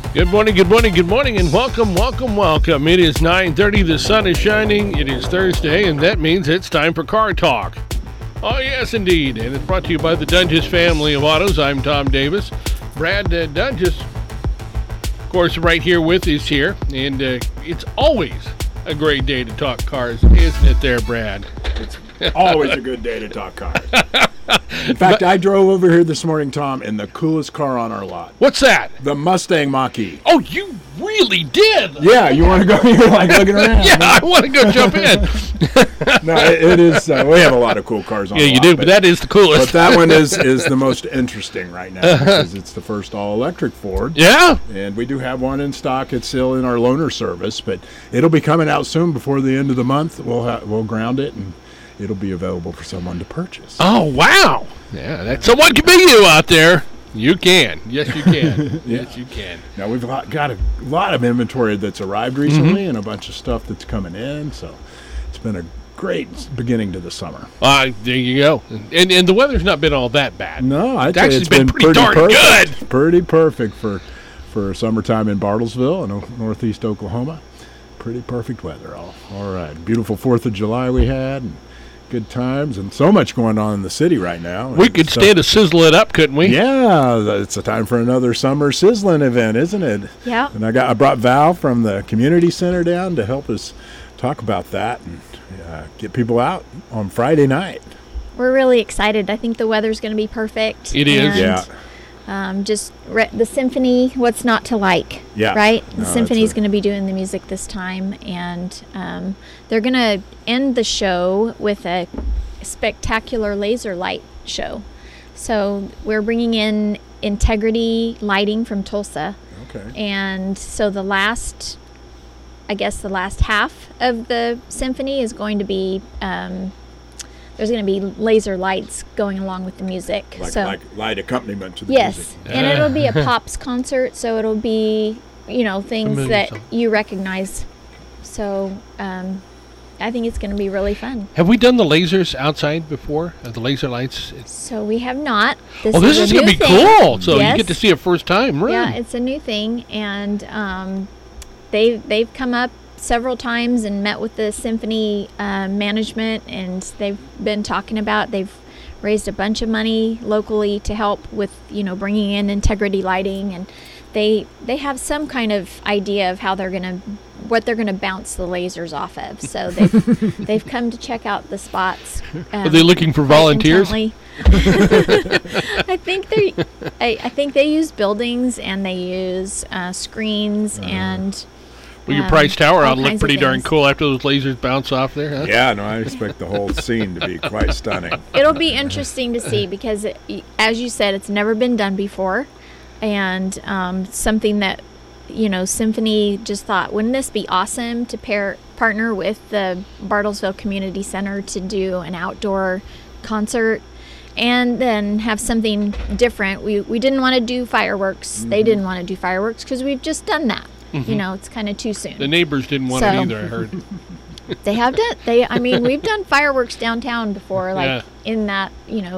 Good morning, good morning, good morning, and welcome, welcome, welcome. It is 9:30, the sun is shining, it is Thursday, and that means it's time for Car Talk. Oh, yes, indeed, and it's brought to you by the Dunges family of autos. I'm Tom Davis. Brad Dunges, of course, right here with us here, and it's always a great day to talk cars, isn't it there, Brad? It's always a good day to talk cars. In fact, I drove over here this morning, Tom, in the coolest car on our lot. What's that? The Mustang Mach-E. Oh, you really did? Yeah, you want to go? You're like looking around. Yeah, I want to go jump in. No, it is. We have a lot of cool cars on the lot. Yeah, you do, but that is the coolest. But that one is the most interesting right now because it's the first all-electric Ford. Yeah. And we do have one in stock. It's still in our loaner service, but it'll be coming out soon before the end of the month. We'll ground it, and it'll be available for someone to purchase. Oh, wow. Yeah, someone can be you out there. You can. Yes, you can. Yeah. Yes, you can. Now, we've got a lot of inventory that's arrived recently and a bunch of stuff that's coming in, so it's been a great beginning to the summer. There you go. And the weather's not been all that bad. No, it's actually been pretty darn perfect. good. Pretty perfect for summertime in Bartlesville in northeast Oklahoma. Pretty perfect weather. All right. Beautiful 4th of July we had. And good times, and so much going on in the city right now. We could stand to sizzle it up, couldn't we? Yeah, it's a time for another summer sizzling event, isn't it? Yeah. And I brought Val from the community center down to help us talk about that and get people out on Friday night. We're really excited. I think the weather's going to be perfect. It is. Yeah. The symphony, what's not to like? Yeah. Right? No, The symphony's going to be doing the music this time, and they're going to end the show with a spectacular laser light show. So we're bringing in Integrity Lighting from Tulsa. Okay. And so the last half of the symphony is going to be there's going to be laser lights going along with the music. Like light accompaniment to the yes, music. And it'll be a Pops concert, so it'll be, things Familiar that song. you recognize. So I think it's going to be really fun. Have we done the lasers outside before? The laser lights? So we have not. This is going to be cool. So Yes. you get to see it first time, right? Yeah, it's a new thing, and they've come up several times and met with the symphony management, and they've been talking about, they've raised a bunch of money locally to help with bringing in Integrity Lighting, and they have some kind of idea of how what they're gonna bounce the lasers off of. So they've come to check out the spots. Are they looking for volunteers? I think they use buildings, and they use screens and. Well, your Price Tower ought to all look kinds pretty of darn things. cool after those lasers bounce off there, huh? Yeah, no, I expect the whole scene to be quite stunning. It'll be interesting to see because, as you said, it's never been done before, and something that Symphony just thought, wouldn't this be awesome to partner with the Bartlesville Community Center to do an outdoor concert, and then have something different. We didn't want to do fireworks. Mm-hmm. They didn't want to do fireworks because we've just done that. Mm-hmm. It's kind of too soon. The neighbors didn't want it either, I heard. They have done. We've done fireworks downtown before, in that,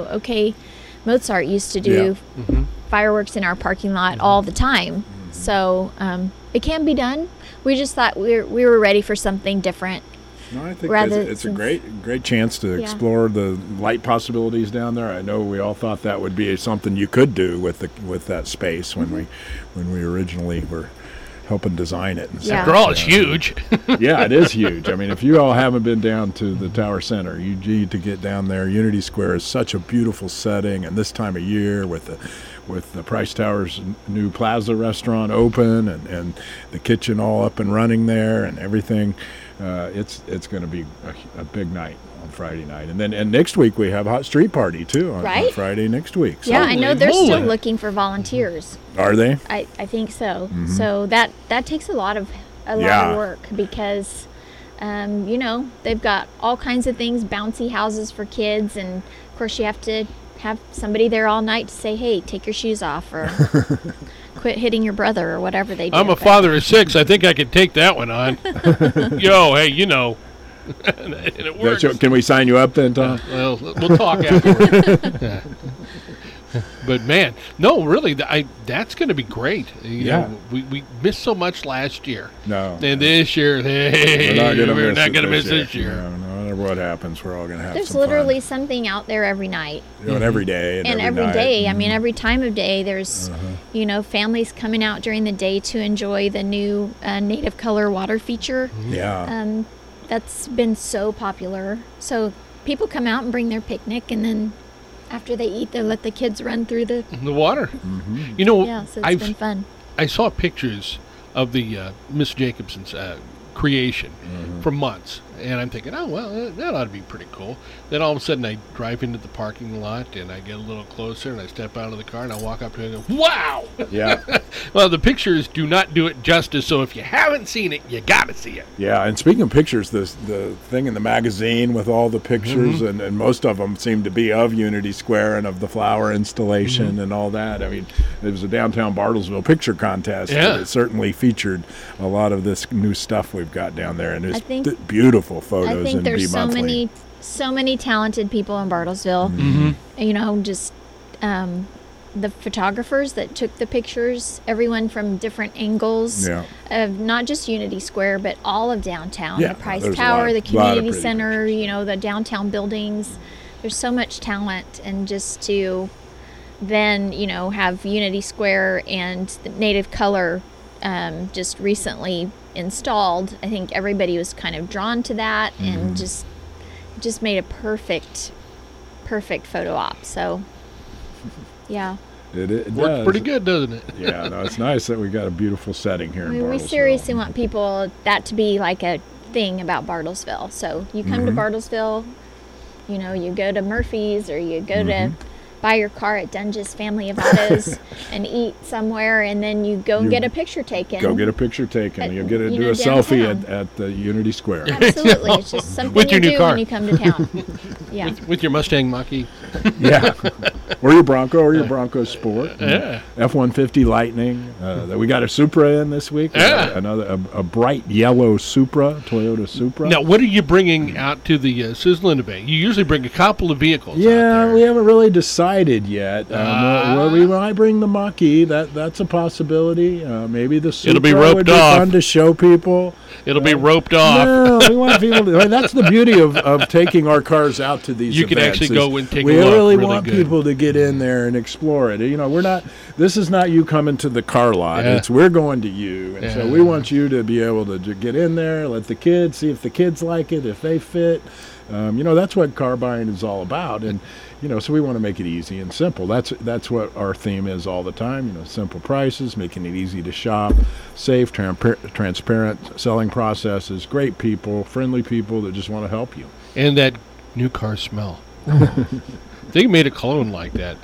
Mozart used to do fireworks in our parking lot all the time. Mm-hmm. So it can be done. We just thought we were ready for something different. No, I think it's a great chance to explore the light possibilities down there. I know we all thought that would be something you could do with that space when we originally were helping design it. And After all, it's huge. Yeah, it is huge. I mean, if you all haven't been down to the Tower Center, you need to get down there. Unity Square is such a beautiful setting, and this time of year with the Price Tower's new Plaza restaurant open and the kitchen all up and running there and everything, it's going to be a big night on Friday night. And next week we have Hot Street Party too on Friday next week. So. Yeah, I know they're still looking for volunteers. Are they? I think so. Mm-hmm. So that takes a lot of work because they've got all kinds of things, bouncy houses for kids, and of course you have to have somebody there all night to say, hey, take your shoes off, or quit hitting your brother, or whatever they do. I'm a father of 6. I think I could take that one on. And it works. Can we sign you up then, Tom? Well, we'll talk afterwards. But man, no, really, that's going to be great. You Yeah. know, we missed so much last year. No. And this year, hey, we're not going to miss this year. No, no matter what happens, we're all going to have There's some literally fun. something out there every night. You know, and every day. And every night. day, I mean, every time of day, there's, you know, families coming out during the day to enjoy the new Native Color water feature. Yeah. That's been so popular. So people come out and bring their picnic, and then after they eat, they let the kids run through the. The water. Mm-hmm. You know, Yeah, so it's been fun. I saw pictures of the Miss Jacobson's creation for months, and I'm thinking, oh well, that ought to be pretty cool. Then all of a sudden, I drive into the parking lot, and I get a little closer, and I step out of the car, and I walk up to it, and go, wow! Yeah. Well, the pictures do not do it justice. So if you haven't seen it, you got to see it. Yeah, and speaking of pictures, the thing in the magazine with all the pictures, and most of them seem to be of Unity Square and of the flower installation and all that. I mean, it was a downtown Bartlesville picture contest. Yeah. And it certainly featured a lot of this new stuff we've got down there, and I it's think- beautiful photos. I think in there's so B-Monthly. many talented people in Bartlesville. You know, just the photographers that took the pictures, everyone from different angles Yeah. of not just Unity Square, but all of downtown. Yeah, The Price there's a Tower, lot- the lot of community pretty center, you know, the downtown buildings. There's so much talent, and just to then, you know, have Unity Square and the Native Color just recently installed. I think everybody was kind of drawn to that, and just made a perfect photo op. So yeah, It Works does. pretty good, doesn't it? Yeah, no, it's nice that we got a beautiful setting here I in mean, we Bartlesville. seriously want people that to be like a thing about Bartlesville. So you come to Bartlesville, you know, you go to Murphy's, or you go to buy your car at Dunge's Family of Autos and eat somewhere, and then you go and get a picture taken. Go get a picture taken. You'll get to you do know, a selfie downtown. at the Unity Square. Absolutely, it's just something With your you new do car. when you come to town. Yeah. With your Mustang Mach-E. Yeah. Or your Bronco, or your Bronco Sport. Yeah. F-150 Lightning. That we got a Supra in this week. We Yeah. got another a bright yellow Supra, Toyota Supra. Now, what are you bringing out to the Sizzling Debate? You usually bring a couple of vehicles out Yeah, there. we haven't really decided yet. We might bring the Mach-E. That's a possibility. Maybe the Supra It'll be would roped be off. fun to show people. It'll be roped off. No, we want people to. I mean, that's the beauty of taking our cars out to these You can events, actually is go and take a we look really really want good. people to get in there and explore it. You know, we're not. This is not you coming to the car lot. Yeah. It's we're going to you, and so Yeah. we want you to be able to get in there, let the kids see if the kids like it, if they fit. You know, that's what car buying is all about, and you know, so we want to make it easy and simple. That's what our theme is all the time. You know, simple prices, making it easy to shop, safe, transparent selling processes, great people, friendly people that just want to help you. And that new car smell. They made a cologne like that.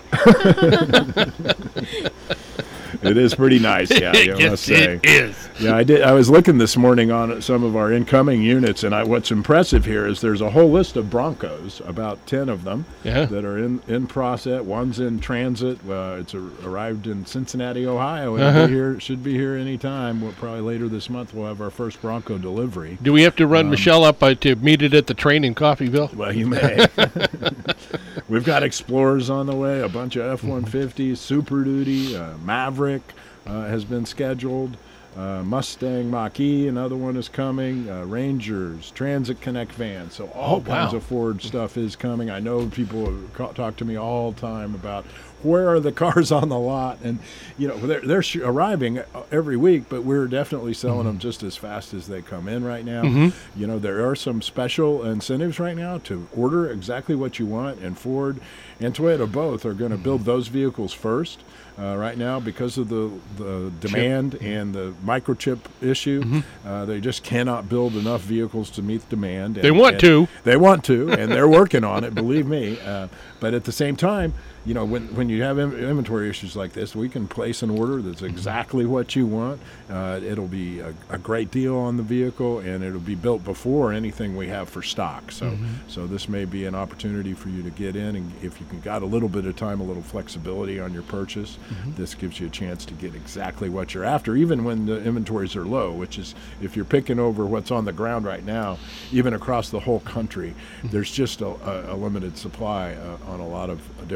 It is pretty nice, yeah. I must Yes, say. it is. Yeah, I did. I was looking this morning on some of our incoming units, and what's impressive here is there's a whole list of Broncos, about 10 of them, Yeah. that are in process. One's in transit. It's arrived in Cincinnati, Ohio. It should be here any time. Probably later this month we'll have our first Bronco delivery. Do we have to run Michelle up to meet it at the train in Coffeyville? Well, you may. We've got Explorers on the way, a bunch of F-150s, Super Duty, Maverick has been scheduled, Mustang Mach-E, another one is coming, Rangers, Transit Connect vans. So all kinds of Ford stuff is coming. I know people have talked to me all the time about where are the cars on the lot, and you know they're arriving every week, but we're definitely selling them just as fast as they come in right now. You know, there are some special incentives right now to order exactly what you want, and Ford and Toyota both are going to build those vehicles first. Right now, because of the demand and the microchip issue, they just cannot build enough vehicles to meet demand. They want to. They want to, and they're working on it, believe me. But at the same time, you know, when you have inventory issues like this, we can place an order that's exactly what you want. It'll be a great deal on the vehicle, and it'll be built before anything we have for stock. So, so this may be an opportunity for you to get in, and if you got a little bit of time, a little flexibility on your purchase, this gives you a chance to get exactly what you're after, even when the inventories are low, which is if you're picking over what's on the ground right now, even across the whole country, there's just a limited supply on a lot of different vehicles.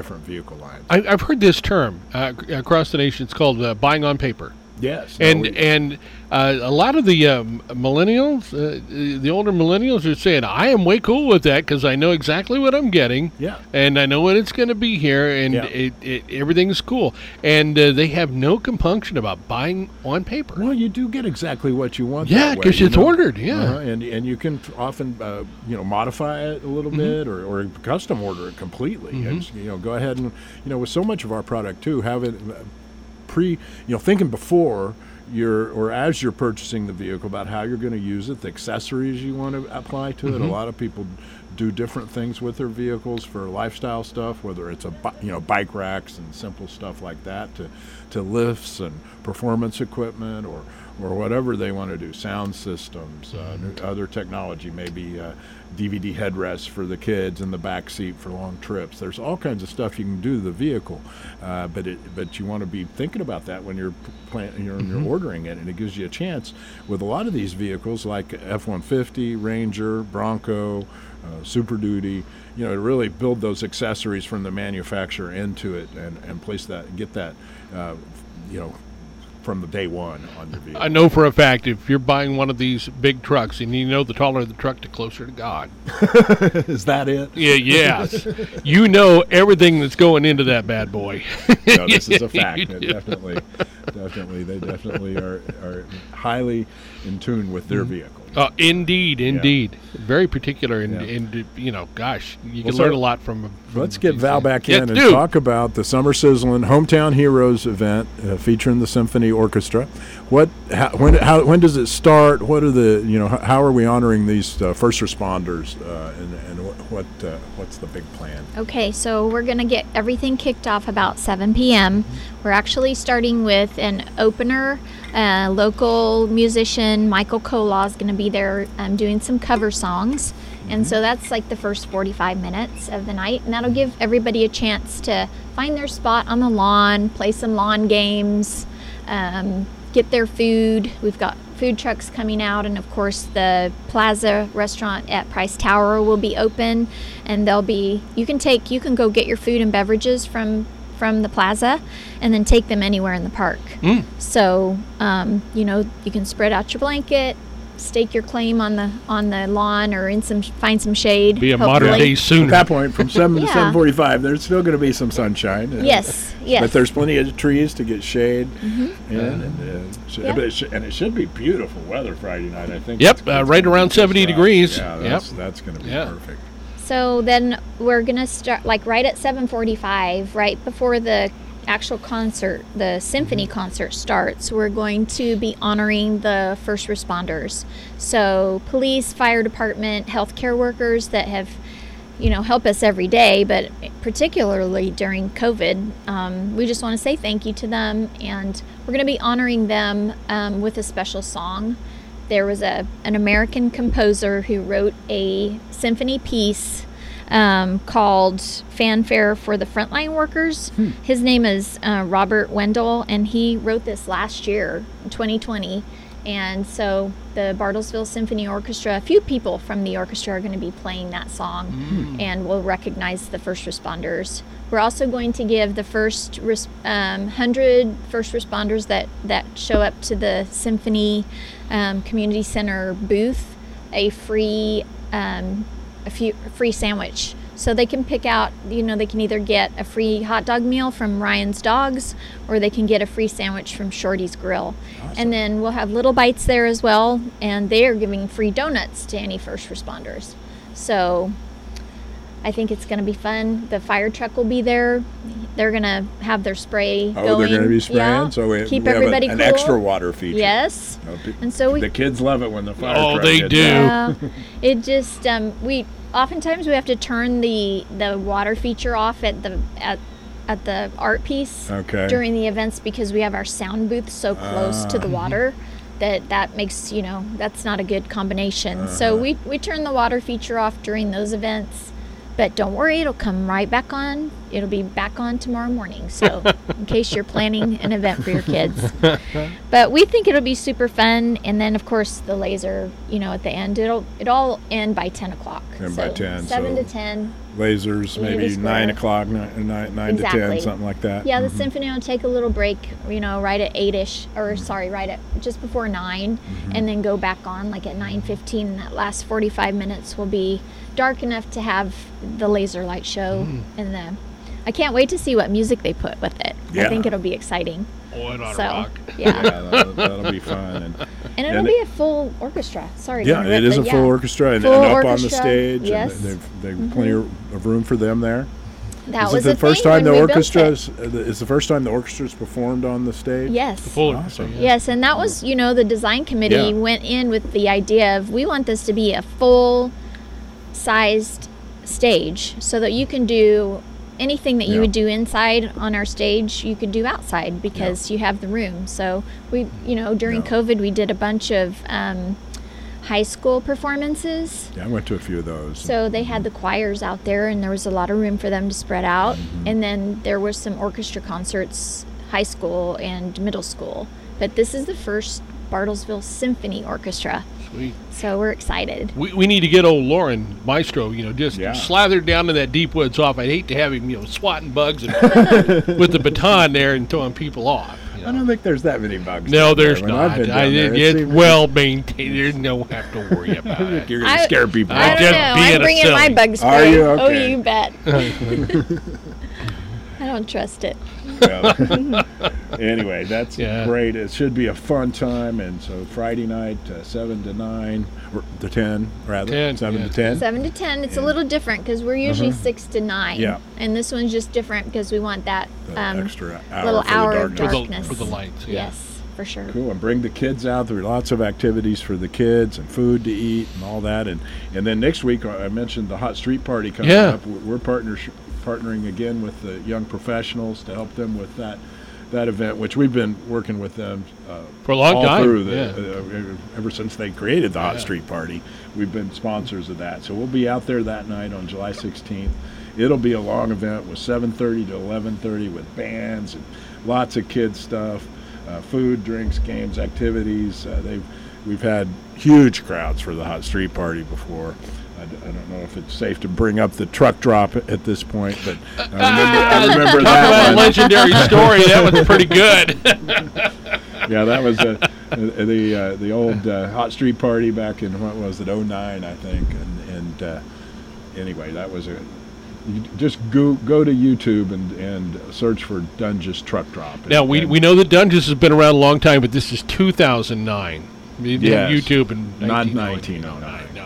vehicle lines. I've heard this term across the nation. It's called buying on paper. Yes. And a lot of the millennials, the older millennials are saying, I am way cool with that because I know exactly what I'm getting. Yeah. And I know what it's going to be here, and everything's cool. And they have no compunction about buying on paper. Well, you do get exactly what you want. Yeah, because it's ordered, and you can often modify it a little bit or custom order it completely. And, go ahead and, with so much of our product too, have it thinking before as you're purchasing the vehicle about how you're going to use it, the accessories you want to apply to it. A lot of people do different things with their vehicles for lifestyle stuff, whether it's bike racks and simple stuff like that to lifts and performance equipment or whatever they want to do, sound systems, other technology, maybe DVD headrests for the kids in the back seat for long trips. There's all kinds of stuff you can do to the vehicle, but you want to be thinking about that when you're you're ordering it, and it gives you a chance with a lot of these vehicles like F-150, Ranger, Bronco, Super Duty, to really build those accessories from the manufacturer into it and place that, get that, from the day one on your vehicle. I know for a fact if you're buying one of these big trucks, and the taller the truck, the closer to God. Is that it? Yeah, yes. Everything that's going into that bad boy. No, this is a fact. They definitely are highly in tune with their vehicle. Indeed. Very particular, and gosh, you can learn a lot from Let's get Val back in and talk about the Summer Sizzlin' Hometown Heroes event featuring the Symphony Orchestra. When does it start? What are the how are we honoring these first responders, and what's the big plan? Okay, so we're going to get everything kicked off about 7 p.m. We're actually starting with an opener. Local musician Michael Kolaw is going to be there doing some cover songs. And so that's like the first 45 minutes of the night. And that'll give everybody a chance to find their spot on the lawn, play some lawn games, get their food. We've got food trucks coming out, and of course the Plaza restaurant at Price Tower will be open, and you can go get your food and beverages from the plaza and then take them anywhere in the park. So you can spread out your blanket, stake your claim on the lawn or find some shade. Be a modern day Sooner. At that point, from 7 to 7:45, there's still going to be some sunshine. Yes. But there's plenty of trees to get shade, and it should be beautiful weather Friday night. I think. Yep, right around 70 degrees. Yeah, that's going to be perfect. So then we're going to start right at 7:45, right before the actual concert, the symphony concert starts. We're going to be honoring the first responders. So police, fire department, healthcare workers that have, help us every day, but particularly during COVID. We just want to say thank you to them, and we're going to be honoring them with a special song. There was an American composer who wrote a symphony piece called Fanfare for the Frontline Workers. His name is Robert Wendell, and he wrote this last year, 2020. And so the Bartlesville Symphony Orchestra, a few people from the orchestra are going to be playing that song, and we'll recognize the first responders. We're also going to give the first 100 first responders that show up to the Symphony Community Center booth a free sandwich. So they can pick out, they can either get a free hot dog meal from Ryan's Dogs, or they can get a free sandwich from Shorty's Grill. Awesome. And then we'll have Little Bites there as well, and they are giving free donuts to any first responders. So I think it's going to be fun. The fire truck will be there. They're going to have their spray going. They're going to be spraying? Yeah. So keep we everybody have an cool. extra water feature. Yes. And so the kids love it when the fire truck they gets do. Yeah. It just, oftentimes we have to turn the water feature off at the art piece during the events, because we have our sound booth so close to the water that makes, that's not a good combination. So we turn the water feature off during those events. But don't worry, it'll come right back on. It'll be back on tomorrow morning. So in case you're planning an event for your kids. But we think it'll be super fun. And then, of course, the laser, at the end, it'll end by 10 o'clock. And by 10. 7 to 10. lasers, maybe Unity Square. 9 o'clock, 9 to 10, something like that. Yeah, the symphony will take a little break, right at 8-ish, or right at just before 9, and then go back on like at 9:15. And that last 45 minutes will be dark enough to have the laser light show. And I can't wait to see what music they put with it. Yeah. I think it'll be exciting. Oh, it ought to So, rock. yeah. That'll be fun. And it'll be a full orchestra. Sorry. to Yeah, interrupt, it is a but full orchestra, and Full up on the orchestra, stage. yes. And they've plenty of room for them there. That Is was it the a first thing time the when we built orchestra it. is the first time the orchestra's performed on the stage? Yes. Full Awesome. orchestra, yeah. Yes, and that was, the design committee Yeah. went in with the idea of we want this to be a full-sized stage so that you can do anything that you Yeah. would do inside on our stage, you could do outside because you have the room. So we, during Yeah. COVID, we did a bunch of high school performances. Yeah, I went to a few of those. So they had the choirs out there, and there was a lot of room for them to spread out. And then there was some orchestra concerts, high school and middle school. But this is the first Bartlesville Symphony Orchestra, Sweet. so we're excited. We need to get old Lauren Maestro, just Yeah. slathered down in that deep woods off. I'd hate to have him, swatting bugs and with the baton there and throwing people off. I don't think there's that many bugs. No, down there. there's When not. I've been down there, it It's seems- well maintained. There's no have to worry about it. You're going to scare people I off. don't just know. being I'm a bringing my silly. bug spray. Are you? Oh, Okay. you bet. I don't trust it. Well, anyway, that's Yeah. great. It should be a fun time. And so Friday night, 7 to 9, or to 10, rather. 10, 7 yeah. to 10. 7 to 10. It's a little different because we're usually 6 to 9. Yeah. And this one's just different because we want that The extra hour little for the hour of darkness. darkness. For the lights, yeah. Yes, for sure. Cool, and bring the kids out. There are lots of activities for the kids and food to eat and all that. And then next week, I mentioned the Hot Street Party coming Yeah. up. We're partnering again with the young professionals to help them with that event, which we've been working with them For a long all time, through yeah. ever since they created the Hot Yeah. Street Party. We've been sponsors of that. So we'll be out there that night on July 16th. It'll be a long event with 7:30 to 11:30 with bands and lots of kids stuff, food, drinks, games, activities. We've had huge crowds for the Hot Street Party before. I don't know if it's safe to bring up the truck drop at this point, but I remember Talk about a that one. legendary story. That was pretty good. Yeah, that was the old Hot Street Party back in, what was it, 09, I think. And anyway, that was you just go to YouTube and search for Dunge's Truck Drop. Now, we know that Dungeons has been around a long time, but this is 2009. We didn't have Yes. YouTube in Not 1909. 1909. No.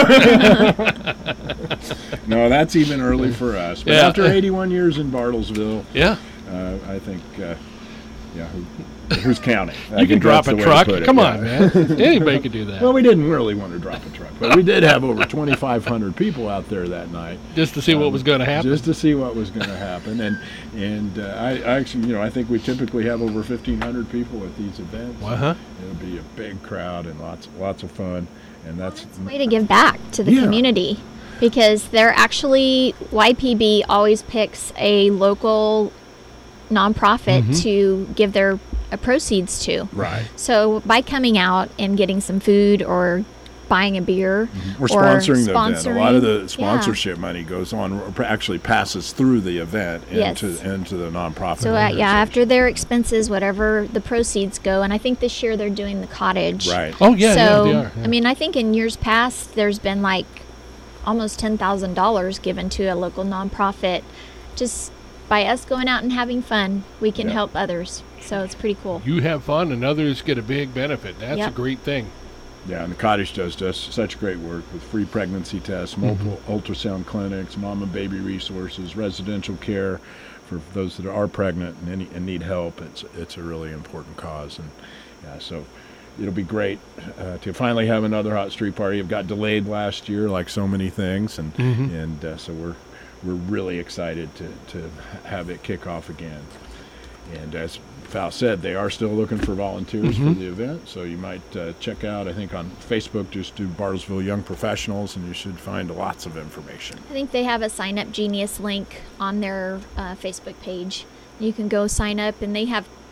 No, that's even early for us. But Yeah. after 81 years in Bartlesville, Yeah. I think, who's counting? I You can think drop that's a the way to truck. put it, Come yeah. on, man. Anybody could do that. Well, we didn't really want to drop a truck, but we did have over 2,500 people out there that night. Just to see what was going to happen. Just to see what was going to happen, and I actually, I think we typically have over 1,500 people at these events. Uh-huh. It'll be a big crowd and lots of fun, and that's It's a way to give back to the Yeah. community because they're actually, YPB always picks a local nonprofit to give their proceeds to. right. So by coming out and getting some food or buying a beer, We're or sponsoring the event. A lot of the yeah. sponsorship money goes on, or actually passes through the event Yes. into the nonprofit. So yeah, organization. after their expenses, whatever the proceeds go, and I think this year they're doing the cottage. Right. Oh, yeah, so they are. I mean, I think in years past there's been like almost $10,000 given to a local nonprofit. Just by us going out and having fun, we can Yeah. help others. So it's pretty cool. You have fun and others get a big benefit. That's a Yep. great thing. Yeah, and the cottage does such great work with free pregnancy tests, multiple ultrasound clinics, mom and baby resources, residential care for those that are pregnant and need help. It's a really important cause, and yeah, so it'll be great to finally have another Hot Street Party. It got delayed last year, like so many things, and so we're really excited to have it kick off again. And as Val said, they are still looking for volunteers for the event, so you might check out, I think on Facebook, just do Bartlesville Young Professionals, and you should find lots of information. I think they have a Sign Up Genius link on their Facebook page. You can go sign up, and they have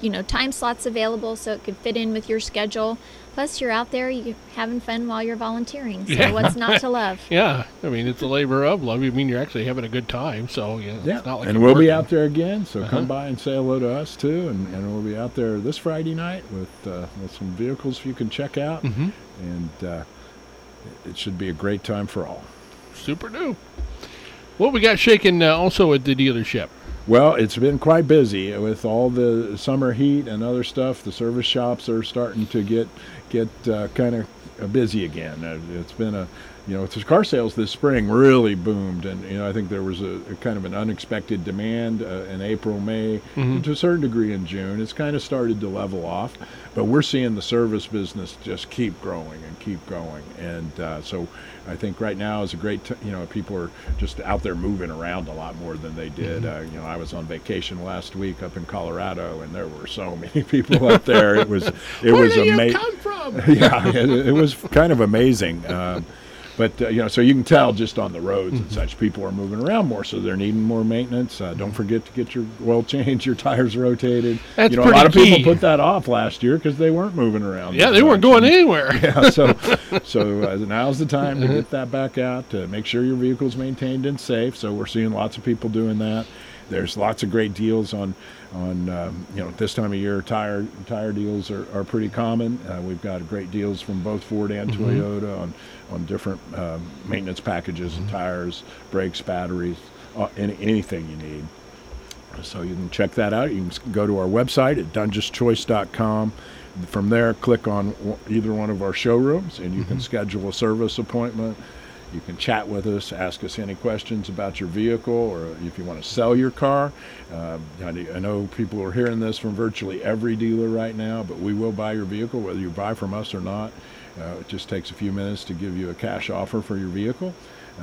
time slots available so it could fit in with your schedule. Plus, you're out there, you're having fun while you're volunteering. So what's not to love? Yeah, I mean, it's a labor of love. I mean, you're actually having a good time. So it's not like and we'll be out there again. So come by and say hello to us too. And we'll be out there this Friday night with some vehicles you can check out. Mm-hmm. And it should be a great time for all. Super new. What we got shaking also at the dealership? Well, it's been quite busy with all the summer heat and other stuff. The service shops are starting to get kind of busy again. It's been the car sales this spring really boomed, and I think there was a kind of an unexpected demand in April, May, to a certain degree in June. It's kind of started to level off, but we're seeing the service business just keep growing, and so I think right now is a great people are just out there moving around a lot more than they did. I was on vacation last week up in Colorado, and there were so many people up there. It was amazing. Where do you come from? Yeah, it was kind of amazing. But so you can tell just on the roads and such, people are moving around more, so they're needing more maintenance. Don't forget to get your oil changed, your tires rotated. That's a lot of key. people put that off last year because they weren't moving around. Yeah, they weren't going anywhere. Yeah, so now's the time to get that back out, to make sure your vehicle's maintained and safe. So we're seeing lots of people doing that. There's lots of great deals on this time of year. Tire deals are pretty common. We've got great deals from both Ford and Toyota on different maintenance packages and tires, brakes, batteries, anything you need. So you can check that out. You can go to our website at dungischoice.com. From there, click on either one of our showrooms, and you can schedule a service appointment. You can chat with us, ask us any questions about your vehicle, or if you want to sell your car. I know people are hearing this from virtually every dealer right now, but we will buy your vehicle, whether you buy from us or not. It just takes a few minutes to give you a cash offer for your vehicle.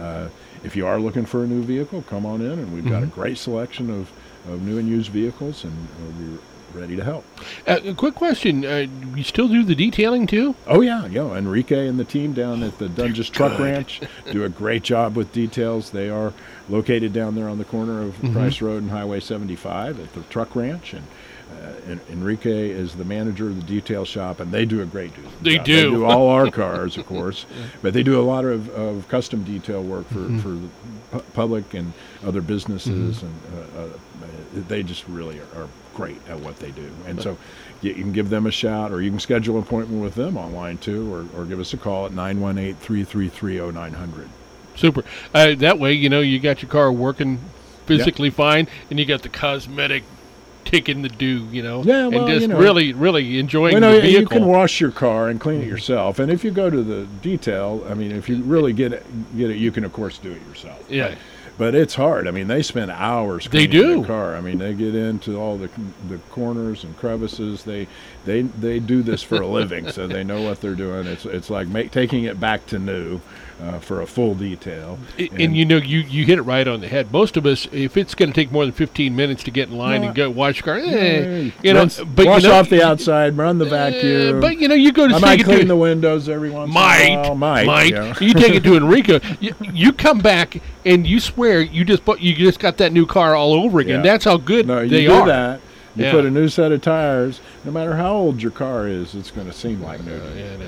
If you are looking for a new vehicle, come on in, and we've got a great selection of new and used vehicles, and we're ready to help. A quick question. You still do the detailing too? Oh, yeah. Enrique and the team down at the Dunges Truck Ranch do a great job with details. They are located down there on the corner of Price Road and Highway 75 at the Truck Ranch. And Enrique is the manager of the detail shop, and they do a great job. They do. They do all our cars, of course, but they do a lot of custom detail work for the public and other businesses, and they just really are great at what they do. And so you can give them a shout, or you can schedule an appointment with them online too, or give us a call at 918-333-0900. Super. That way, you got your car working physically fine, and you got the cosmetic taking the due, Yeah, well, and just really, really enjoying the vehicle. You can wash your car and clean it yourself, and if you go to the detail, if you really get it, you can of course do it yourself. Yeah. But it's hard. They spend hours cleaning the car. They get into all the corners and crevices. They do this for a living, so they know what they're doing. It's like taking it back to new for a full detail. And you hit it right on the head. Most of us, if it's going to take more than 15 minutes to get in line and go wash your car, wash off the outside, run the vacuum. But you go to I might clean the windows every once in a while. Might. You take it to Enrico. You come back and you swear you just got that new car all over again. That's how good they are. You do that. You put a new set of tires. No matter how old your car is, it's going to seem like new.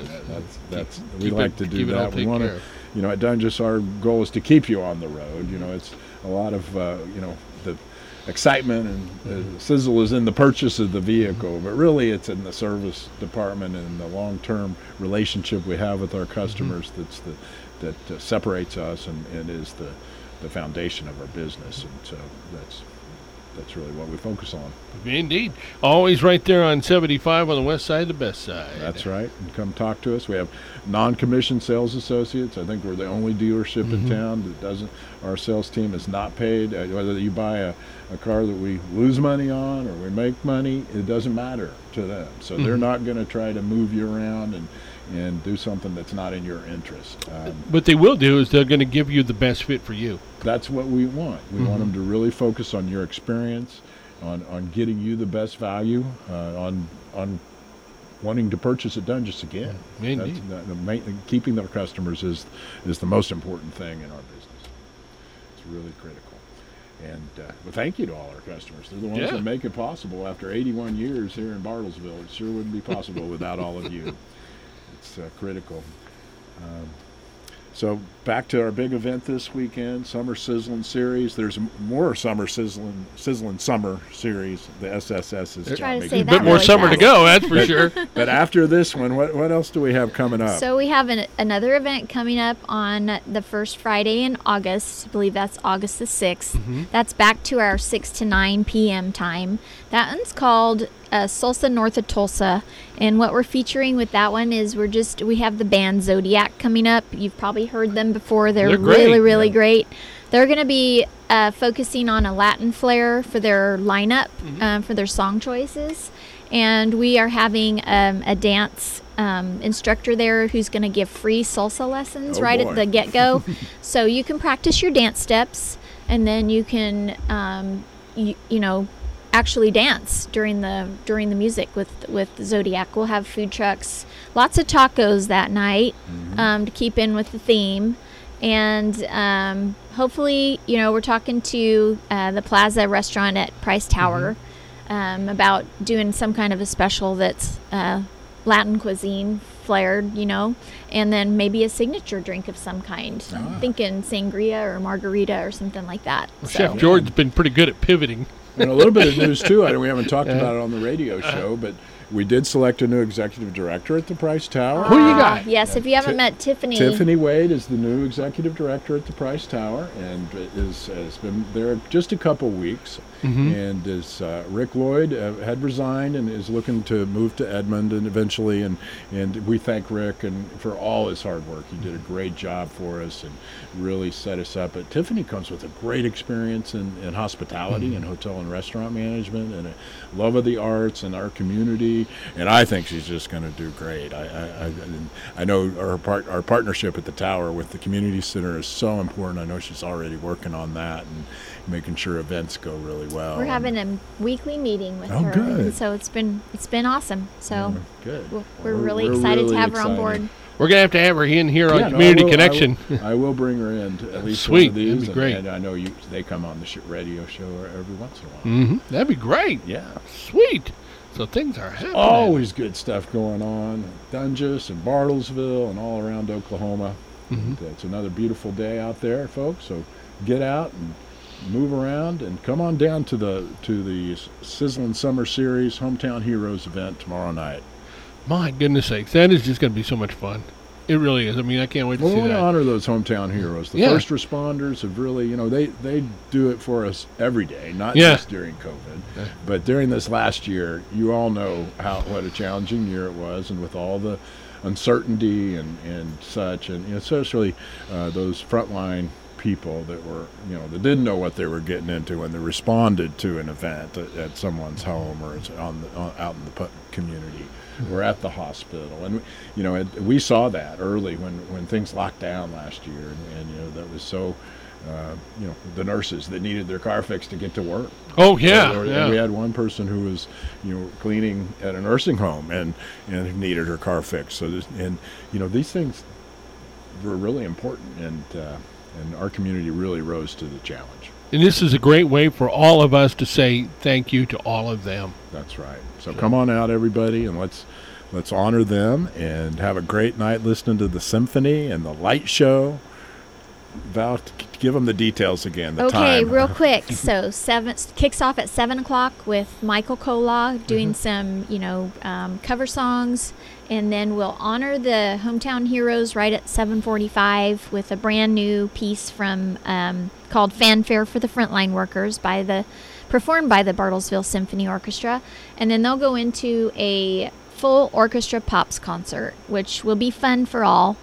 We like to do that. We want to. At Dunges, our goal is to keep you on the road. It's a lot of the excitement and the sizzle is in the purchase of the vehicle, but really it's in the service department and the long-term relationship we have with our customers that separates us and is the foundation of our business. And so that's really what we focus on. Indeed. Always right there on 75 on the west side, the best side. That's right. And come talk to us. We have non-commissioned sales associates. I think we're the only dealership in town that doesn't. Our sales team is not paid. Whether you buy a car that we lose money on or we make money, it doesn't matter to them. So they're not going to try to move you around and do something that's not in your interest. What they will do is they're going to give you the best fit for you. That's what we want. We want them to really focus on your experience, on getting you the best value, on wanting to purchase at Dunges again. Keeping their customers is the most important thing in our business. It's really critical. And well, thank you to all our customers. They're the ones Yeah. that make it possible. After 81 years here in Bartlesville, it sure wouldn't be possible without all of you. It's critical. So back to our big event this weekend, Summer Sizzling Series. There's more Summer Sizzling Summer Series. The SSS is Try to making say A that bit more really summer to fast. go, that's for sure. But after this one, what else do we have coming up? So we have another event coming up on the first Friday in August. I believe that's August the 6th. That's back to our 6 to 9 p.m. time. That one's called Salsa North of Tulsa. And what we're featuring with that one is we have the band Zodiac coming up. You've probably heard them before. They're great. really great. They're going to be focusing on a Latin flair for their lineup, for their song choices. And we are having a dance instructor there who's going to give free salsa lessons Oh, right boy. at the get-go. So you can practice your dance steps, and then you can, you know, actually dance during the music with Zodiac. We'll have food trucks, lots of tacos that night to keep in with the theme. And hopefully, you know, we're talking to the Plaza restaurant at Price Tower about doing some kind of a special that's Latin cuisine flared, you know, and then maybe a signature drink of some kind. I'm thinking sangria or margarita or something like that. Chef George's been pretty good at pivoting. And a little bit of news, too. We haven't talked about it on the radio show, but we did select a new executive director at the Price Tower. Who you got? Yes, if you haven't met Tiffany. Tiffany Wade is the new executive director at the Price Tower, and has been there just a couple weeks. And is Rick Lloyd had resigned and is looking to move to Edmond and eventually, and we thank Rick and for all his hard work. He did a great job for us and really set us up. But Tiffany comes with a great experience in hospitality and hotel and restaurant management and a love of the arts and our community, and I think she's just going to do great. I know our partnership at the Tower with the community center is so important. I know she's already working on that and making sure events go really well. We're having a weekly meeting with Oh, her, good. and so it's been awesome. So good. we're really excited to have her on board. We're going to have her in here on Yeah, no, Community I will- Connection. I will bring her in to at least Sweet, one of these. that'd be great. And I know they come on the radio show every once in a while. That'd be great. Yeah. Sweet. So things are happening. Always good stuff going on. Dungeness and Bartlesville and all around Oklahoma. And, it's another beautiful day out there, folks. So get out and move around and come on down to the Sizzling Summer Series Hometown Heroes event tomorrow night. My goodness sakes, that is just going to be so much fun. It really is. I mean, I can't wait to We see want to that. honor those hometown heroes. The Yeah. first responders have really, you know, they do it for us every day, not Yeah. just during COVID. But during this last year, you all know what a challenging year it was, and with all the uncertainty and such, and you know, especially those frontline people that were, you know, that didn't know what they were getting into when they responded to an event at someone's home or out in the community. We're at the hospital, and you know, we saw that early when things locked down last year, and you know, that was so, you know, the nurses that needed their car fixed to get to work. Oh, yeah. So yeah. we had one person who was, you know, cleaning at a nursing home and needed her car fixed. So and you know, these things were really important, and our community really rose to the challenge. And this is a great way for all of us to say thank you to all of them. That's right. So come on out, everybody, and let's honor them and have a great night listening to the symphony and the light show. Val, give them the details again. The Okay, time. real quick. So kicks off at 7:00 with Michael Kola doing some, you know, cover songs, and then we'll honor the hometown heroes right at 7:45 with a brand new piece from called "Fanfare for the Frontline Workers" performed by the Bartlesville Symphony Orchestra, and then they'll go into a full orchestra pops concert, which will be fun for all.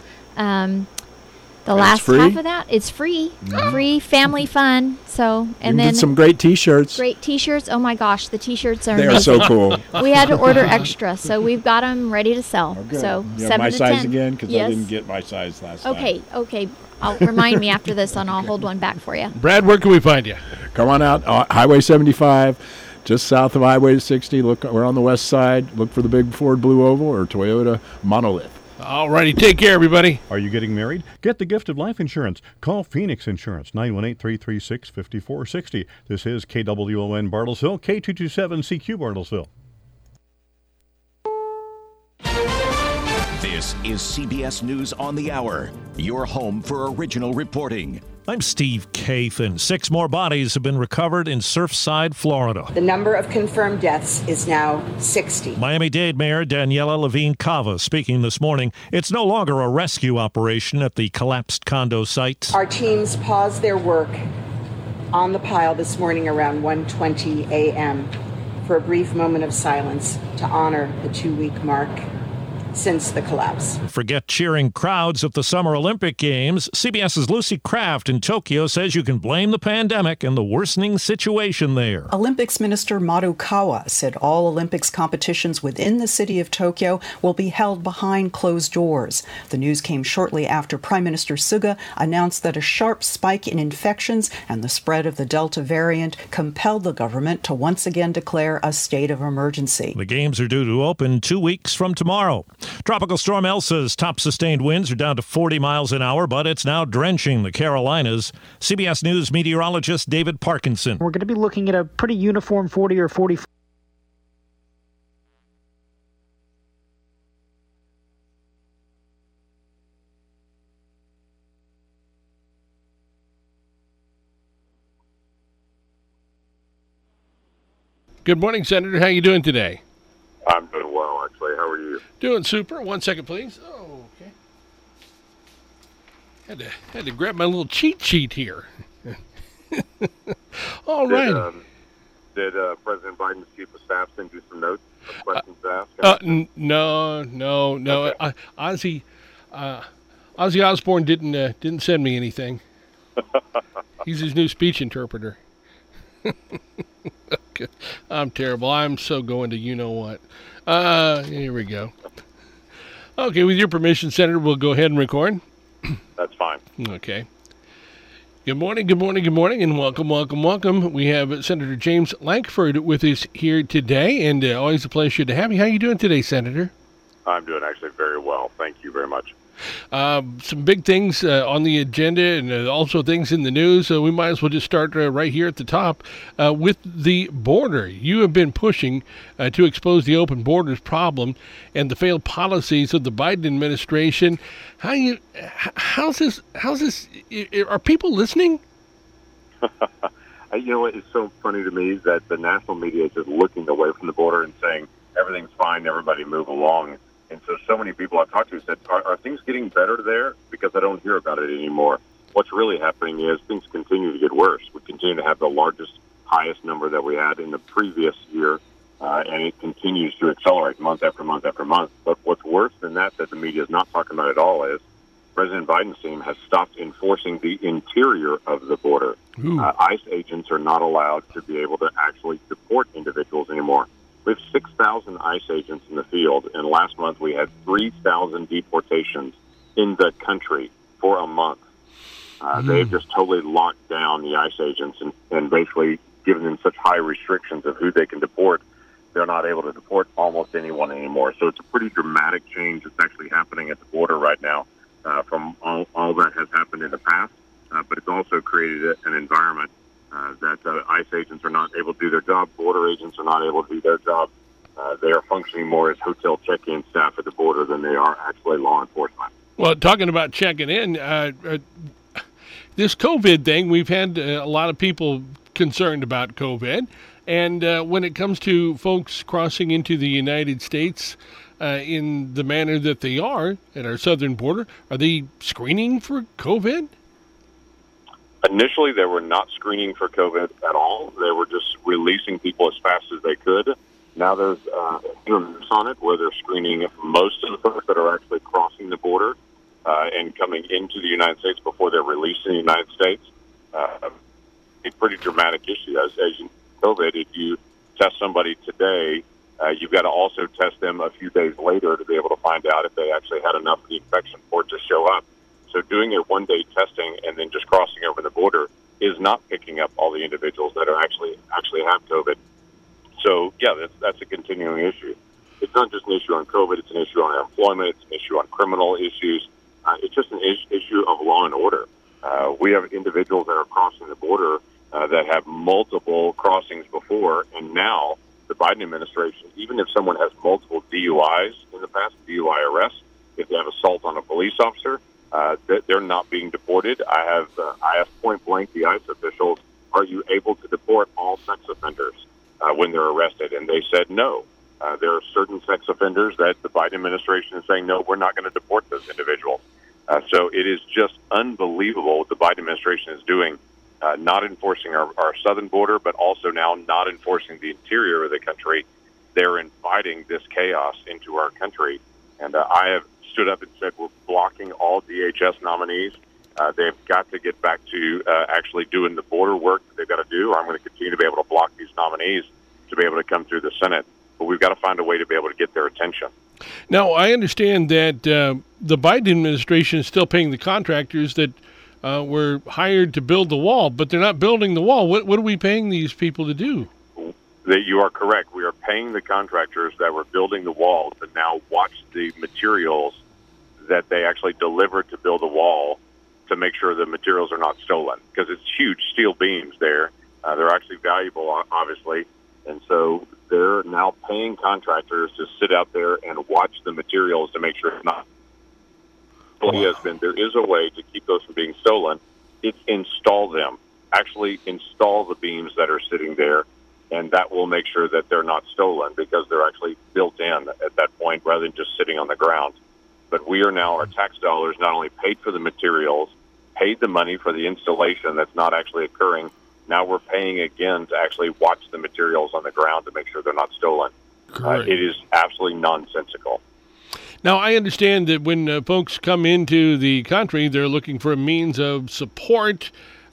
The last free? half of that, it's free, free family fun. So, and You then did some great T-shirts. great T-shirts. Oh my gosh, the T-shirts are They are amazing. so cool. We had to order extra, so we've got them ready to sell. Oh, good. So You have 7 my to size 10. again because Yes. I didn't get my size last time. Okay. I'll remind me after this, and I'll hold one back for you. Brad, where can we find you? Come on out, Highway 75, just south of Highway 60. Look, we're on the west side. Look for the big Ford Blue Oval or Toyota Monolith. All righty. Take care, everybody. Are you getting married? Get the gift of life insurance. Call Phoenix Insurance, 918-336-5460. This is KWON Bartlesville, K227CQ Bartlesville. This is CBS News on the Hour, your home for original reporting. I'm Steve Kathan. 6 more bodies have been recovered in Surfside, Florida. The number of confirmed deaths is now 60. Miami-Dade Mayor Daniela Levine Cava speaking this morning. It's no longer a rescue operation at the collapsed condo site. Our teams paused their work on the pile this morning around 1:20 a.m. for a brief moment of silence to honor the 2-week mark since the collapse. Forget cheering crowds at the Summer Olympic Games. CBS's Lucy Kraft in Tokyo says you can blame the pandemic and the worsening situation there. Olympics Minister Maru Kawa said all Olympics competitions within the city of Tokyo will be held behind closed doors. The news came shortly after Prime Minister Suga announced that a sharp spike in infections and the spread of the Delta variant compelled the government to once again declare a state of emergency. The games are due to open 2 weeks from tomorrow. Tropical storm Elsa's top sustained winds are down to 40 miles an hour, but it's now drenching the Carolinas. CBS News meteorologist David Parkinson. We're going to be looking at a pretty uniform 40 or 45. Good morning, Senator. How you doing today? I'm doing well, actually. How are you? Doing super. 1 second, please. Oh, okay. Had to grab my little cheat sheet here. All right. Did President Biden's chief of staff send you some notes, questions to ask? No. Okay. Ozzy Osbourne didn't send me anything. He's his new speech interpreter. Okay. I'm terrible. I'm so going to you-know-what. Here we go. Okay, with your permission, Senator, we'll go ahead and record. That's fine. Okay. Good morning, and welcome. We have Senator James Lankford with us here today, and always a pleasure to have you. How are you doing today, Senator? I'm doing actually very well. Thank you very much. Some big things on the agenda and also things in the news. So we might as well just start right here at the top with the border. You have been pushing to expose the open borders problem and the failed policies of the Biden administration. How's this? Are people listening? You know what? It's so funny to me that the national media is just looking away from the border and saying everything's fine, everybody move along. And so many people I've talked to said, are things getting better there? Because I don't hear about it anymore. What's really happening is things continue to get worse. We continue to have the highest number that we had in the previous year, and it continues to accelerate month after month after month. But what's worse than that the media is not talking about at all is President Biden's team has stopped enforcing the interior of the border. ICE agents are not allowed to be able to actually deport individuals anymore. We have 6,000 ICE agents in the field, and last month we had 3,000 deportations in the country for a month. They've just totally locked down the ICE agents and basically given them such high restrictions of who they can deport. They're not able to deport almost anyone anymore. So it's a pretty dramatic change that's actually happening at the border right now from all that has happened in the past, but it's also created an environment that ICE agents are not able to do their job, border agents are not able to do their job. They are functioning more as hotel check-in staff at the border than they are actually law enforcement. Well, talking about checking in, this COVID thing, we've had a lot of people concerned about COVID. And when it comes to folks crossing into the United States in the manner that they are at our southern border, are they screening for COVID? Initially, they were not screening for COVID at all. They were just releasing people as fast as they could. Now there's interviews on it where they're screening most of the folks that are actually crossing the border and coming into the United States before they're released in the United States. A pretty dramatic issue. As you know, COVID, if you test somebody today, you've got to also test them a few days later to be able to find out if they actually had enough of the infection for it to show up. So doing a one-day testing and then just crossing over the border is not picking up all the individuals that are actually have COVID. So, yeah, that's a continuing issue. it's not just an issue on COVID. It's an issue on unemployment. It's an issue on criminal issues. It's just an issue of law and order. We have individuals that are crossing the border that have multiple crossings before, and now the Biden administration, even if someone has multiple DUIs in the past, DUI arrests, if they have assault on a police officer, they're not being deported. I asked point blank the ICE officials, are you able to deport all sex offenders when they're arrested? And they said no. There are certain sex offenders that the Biden administration is saying, no, we're not going to deport those individuals. So it is just unbelievable what the Biden administration is doing, not enforcing our southern border, but also now not enforcing the interior of the country. They're inviting this chaos into our country. And I have stood up and said we're blocking all DHS nominees. They've got to get back to actually doing the border work that they've got to do, or I'm going to continue to be able to block these nominees to be able to come through the Senate. But we've got to find a way to be able to get their attention. Now, I understand that the Biden administration is still paying the contractors that were hired to build the wall, but they're not building the wall. What are we paying these people to do? You are correct. We are paying the contractors that were building the wall to now watch the materials that they actually delivered to build the wall to make sure the materials are not stolen, because it's huge steel beams there. They're actually valuable, obviously. And so they're now paying contractors to sit out there and watch the materials to make sure it's not. There is a way to keep those from being stolen. It's install them. Actually install the beams that are sitting there, and that will make sure that they're not stolen because they're actually built in at that point rather than just sitting on the ground. But we are now, our tax dollars not only paid for the materials, paid the money for the installation that's not actually occurring. Now we're paying again to actually watch the materials on the ground to make sure they're not stolen. It is absolutely nonsensical. Now, I understand that when folks come into the country, they're looking for a means of support.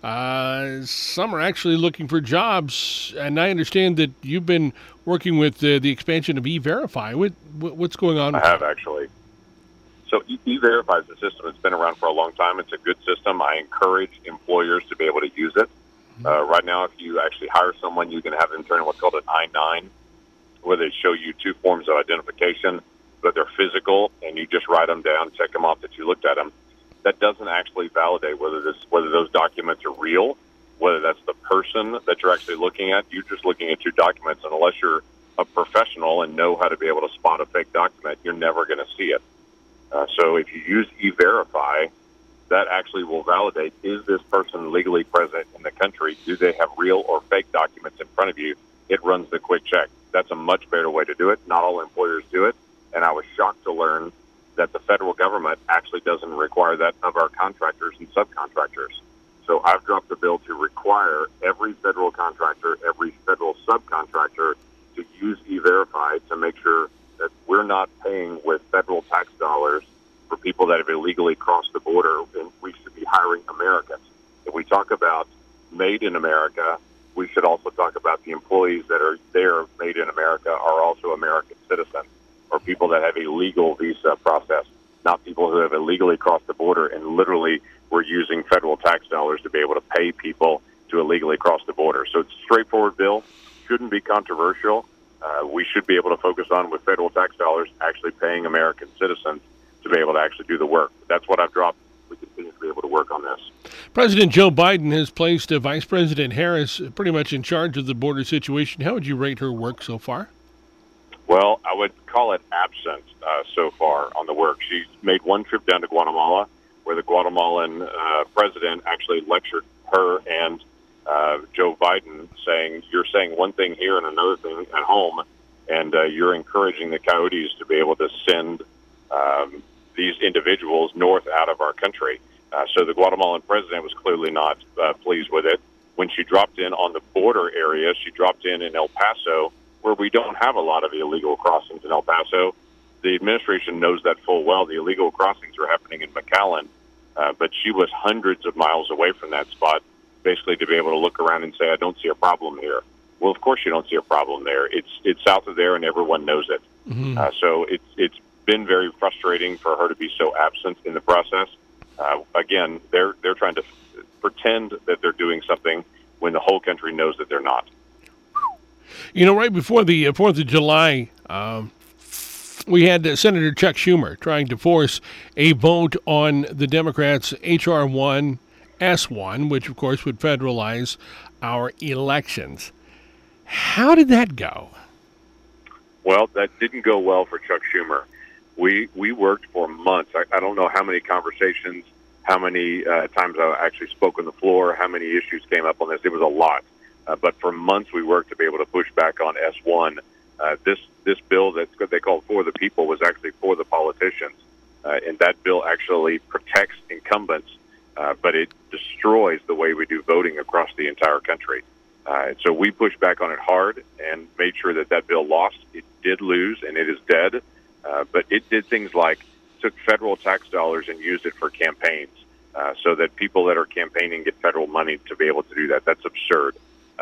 Some are actually looking for jobs, and I understand that you've been working with the expansion of E-Verify. What's going on? I have, actually. So E-Verify is a system that's been around for a long time. It's a good system. I encourage employers to be able to use it. Right now, if you actually hire someone, you can have them turn in what's called an I-9, where they show you two forms of identification, but they're physical, and you just write them down, check them off that you looked at them. That doesn't actually validate whether those documents are real, whether that's the person that you're actually looking at. You're just looking at two documents, and unless you're a professional and know how to be able to spot a fake document, you're never going to see it. So if you use E-Verify, that actually will validate, is this person legally present in the country? Do they have real or fake documents in front of you? It runs the quick check. That's a much better way to do it. Not all employers do it. And I was shocked to learn that the federal government actually doesn't require that of our contractors and subcontractors. So I've dropped a bill to require every federal contractor, every federal subcontractor to use E-Verify to make sure that we're not paying with federal tax dollars for people that have illegally crossed the border, and we should be hiring Americans. If we talk about made in America, we should also talk about the employees that are there made in America are also American citizens, or people that have a legal visa process, not people who have illegally crossed the border and literally were using federal tax dollars to be able to pay people to illegally cross the border. So it's a straightforward bill, shouldn't be controversial. We should be able to focus on, with federal tax dollars, actually paying American citizens to be able to actually do the work. That's what I've dropped. We continue to be able to work on this. President Joe Biden has placed Vice President Harris pretty much in charge of the border situation. How would you rate her work so far? Well, I would call it absent so far on the work. She's made one trip down to Guatemala, where the Guatemalan president actually lectured her and Joe Biden, saying, you're saying one thing here and another thing at home, and you're encouraging the coyotes to be able to send these individuals north out of our country. So the Guatemalan president was clearly not pleased with it. When she dropped in on the border area, she dropped in El Paso, where we don't have a lot of illegal crossings in El Paso. The administration knows that full well. The illegal crossings are happening in McAllen, but she was hundreds of miles away from that spot, basically to be able to look around and say, I don't see a problem here. Well, of course you don't see a problem there. It's south of there, and everyone knows it. Mm-hmm. So it's been very frustrating for her to be so absent in the process. Again, they're trying to pretend that they're doing something when the whole country knows that they're not. You know, right before the 4th of July, we had Senator Chuck Schumer trying to force a vote on the Democrats' H.R. 1 S1, which, of course, would federalize our elections. How did that go? Well, that didn't go well for Chuck Schumer. We worked for months. I don't know how many conversations, how many times I actually spoke on the floor, how many issues came up on this. It was a lot. But for months we worked to be able to push back on S1. This bill that they call For the People was actually for the politicians. And that bill actually protects incumbents, but it destroys the way we do voting across the entire country. So we pushed back on it hard and made sure that bill lost. It did lose, and it is dead. But it did things like took federal tax dollars and used it for campaigns so that people that are campaigning get federal money to be able to do that. That's absurd.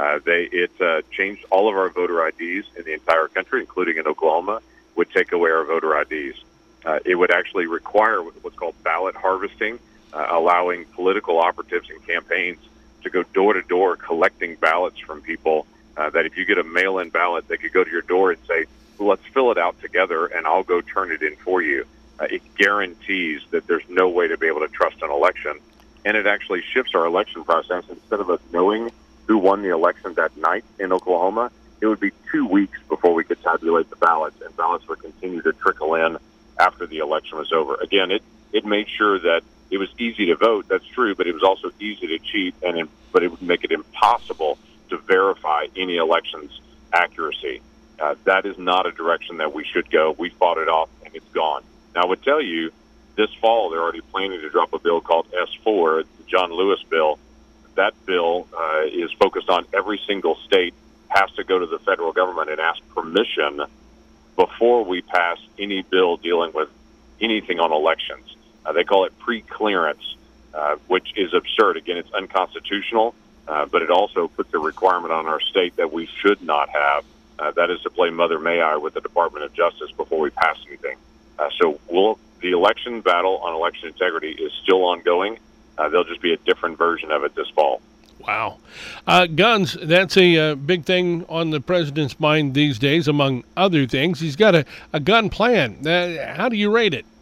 It changed all of our voter IDs in the entire country, including in Oklahoma, would take away our voter IDs. It would actually require what's called ballot harvesting, allowing political operatives and campaigns to go door-to-door collecting ballots from people, that if you get a mail-in ballot, they could go to your door and say, well, let's fill it out together, and I'll go turn it in for you. It guarantees that there's no way to be able to trust an election, and it actually shifts our election process. Instead of us knowing who won the election that night in Oklahoma, it would be 2 weeks before we could tabulate the ballots, and ballots would continue to trickle in after the election was over. Again, it made sure that it was easy to vote, that's true, but it was also easy to cheat, but it would make it impossible to verify any election's accuracy. That is not a direction that we should go. We fought it off, and it's gone. Now, I would tell you, this fall, they're already planning to drop a bill called S4, the John Lewis bill. That bill is focused on every single state has to go to the federal government and ask permission before we pass any bill dealing with anything on elections. They call it pre-clearance, which is absurd. Again, it's unconstitutional, but it also puts a requirement on our state that we should not have. That is to play Mother May I with the Department of Justice before we pass anything. So the election battle on election integrity is still ongoing. There'll just be a different version of it this fall. Wow. Guns, that's a big thing on the president's mind these days, among other things. He's got a gun plan. How do you rate it?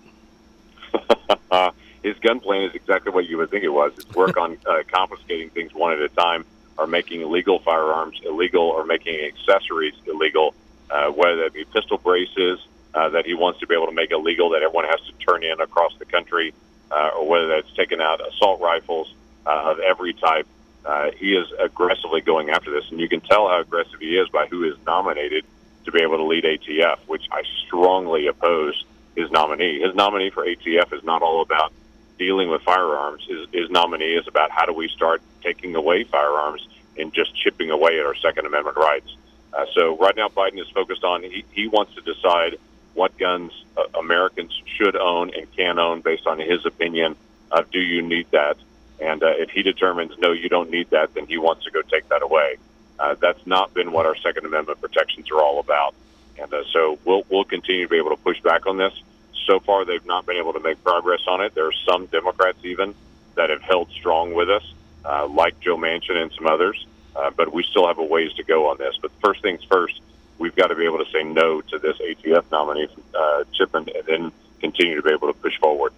His gun plan is exactly what you would think it was. It's work on confiscating things one at a time, or making illegal firearms illegal, or making accessories illegal, whether that be pistol braces that he wants to be able to make illegal that everyone has to turn in across the country, or whether that's taking out assault rifles of every type. He is aggressively going after this, and you can tell how aggressive he is by who is nominated to be able to lead ATF, which I strongly oppose his nominee. His nominee for ATF is not all about dealing with firearms. His nominee is about how do we start taking away firearms and just chipping away at our Second Amendment rights. So right now Biden is focused on, he wants to decide what guns Americans should own and can own based on his opinion of do you need that. And if he determines, no, you don't need that, then he wants to go take that away. That's not been what our Second Amendment protections are all about. And so we'll continue to be able to push back on this. So far, they've not been able to make progress on it. There are some Democrats even that have held strong with us, like Joe Manchin and some others. But we still have a ways to go on this. But first things first, we've got to be able to say no to this ATF nominee, Chipman, and then continue to be able to push forward.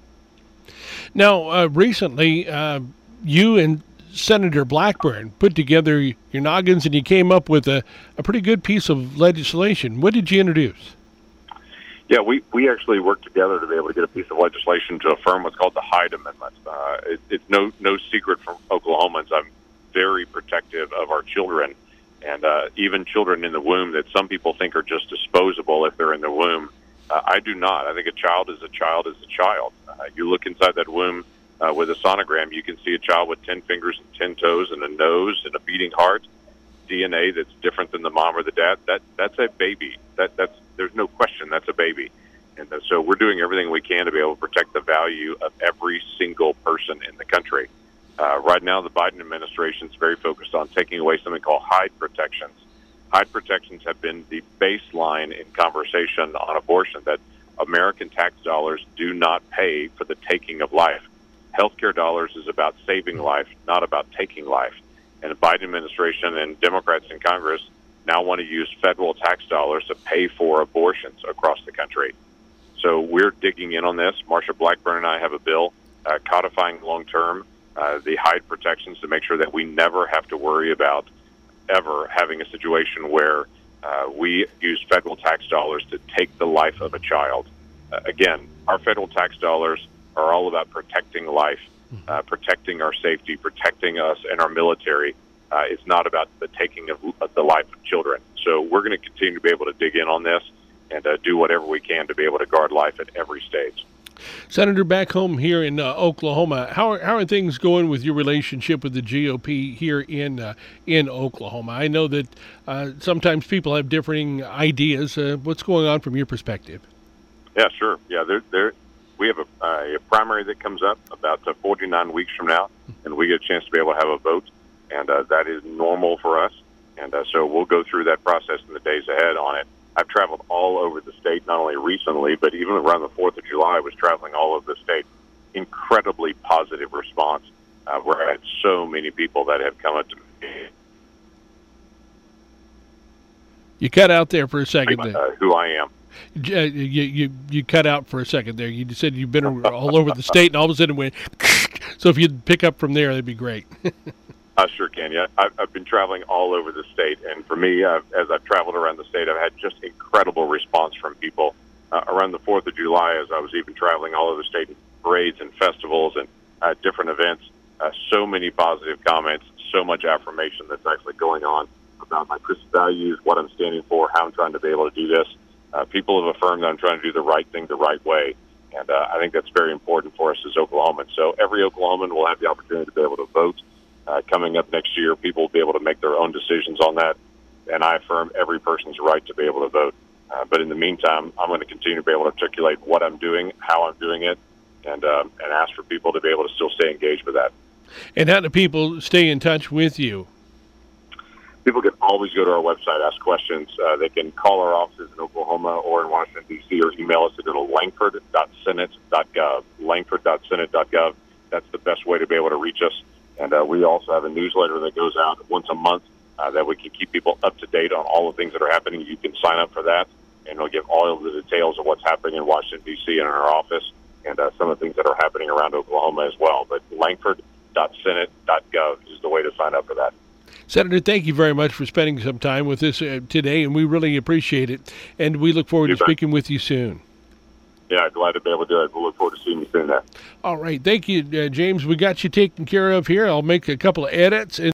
Now, recently, you and Senator Blackburn put together your noggins and you came up with a pretty good piece of legislation. What did you introduce? Yeah, we actually worked together to be able to get a piece of legislation to affirm what's called the Hyde Amendment. It's no secret from Oklahomans. I'm very protective of our children, and even children in the womb that some people think are just disposable if they're in the womb. I do not. I think a child is a child is a child. You look inside that womb with a sonogram, you can see a child with 10 fingers and 10 toes and a nose and a beating heart, DNA that's different than the mom or the dad. That's a baby. There's no question that's a baby. And so we're doing everything we can to be able to protect the value of every single person in the country. Right now, the Biden administration is very focused on taking away something called Hyde protections. Hyde protections have been the baseline in conversation on abortion, that American tax dollars do not pay for the taking of life. Healthcare dollars is about saving life, not about taking life. And the Biden administration and Democrats in Congress now want to use federal tax dollars to pay for abortions across the country. so we're digging in on this. Marsha Blackburn and I have a bill codifying long-term the Hyde protections to make sure that we never have to worry about ever having a situation where we use federal tax dollars to take the life of a child. Again, our federal tax dollars are all about protecting life, protecting our safety, protecting us and our military. It's not about the taking of the life of children. So we're going to continue to be able to dig in on this and do whatever we can to be able to guard life at every stage. Senator, back home here in Oklahoma, how are things going with your relationship with the GOP here in Oklahoma? I know that sometimes people have differing ideas. What's going on from your perspective? Yeah, sure. Yeah, we have a primary that comes up about 49 weeks from now, and we get a chance to be able to have a vote, and that is normal for us. And so we'll go through that process in the days ahead on it. I've traveled all over the state, not only recently, but even around the 4th of July, I was traveling all over the state. Incredibly positive response, where I had so many people that have come up to me. You cut out there for a second. Who I am. You cut out for a second there. You said you've been all over the state, and all of a sudden it went. So if you'd pick up from there, that'd be great. I sure can, yeah. I've been traveling all over the state, and for me, as I've traveled around the state, I've had just incredible response from people. Around the 4th of July, as I was even traveling all over the state, parades and festivals and different events, so many positive comments, so much affirmation that's actually going on about my Christian values, what I'm standing for, how I'm trying to be able to do this. People have affirmed that I'm trying to do the right thing the right way, and I think that's very important for us as Oklahomans. So every Oklahoman will have the opportunity to be able to vote. Coming up next year, people will be able to make their own decisions on that, and I affirm every person's right to be able to vote. But in the meantime, I'm going to continue to be able to articulate what I'm doing, how I'm doing it, and ask for people to be able to still stay engaged with that. And how do people stay in touch with you? People can always go to our website, ask questions. They can call our offices in Oklahoma or in Washington, D.C., or email us at langford.senate.gov. Langford.senate.gov. That's the best way to be able to reach us. And we also have a newsletter that goes out once a month that we can keep people up to date on all the things that are happening. You can sign up for that, and it'll give all of the details of what's happening in Washington, D.C. and in our office, and some of the things that are happening around Oklahoma as well. But langford.senate.gov is the way to sign up for that. Senator, thank you very much for spending some time with us today, and we really appreciate it. And we look forward to speaking with you soon. Yeah, glad to be able to do it. We'll look forward to seeing you soon there. All right. Thank you, James. We got you taken care of here. I'll make a couple of edits.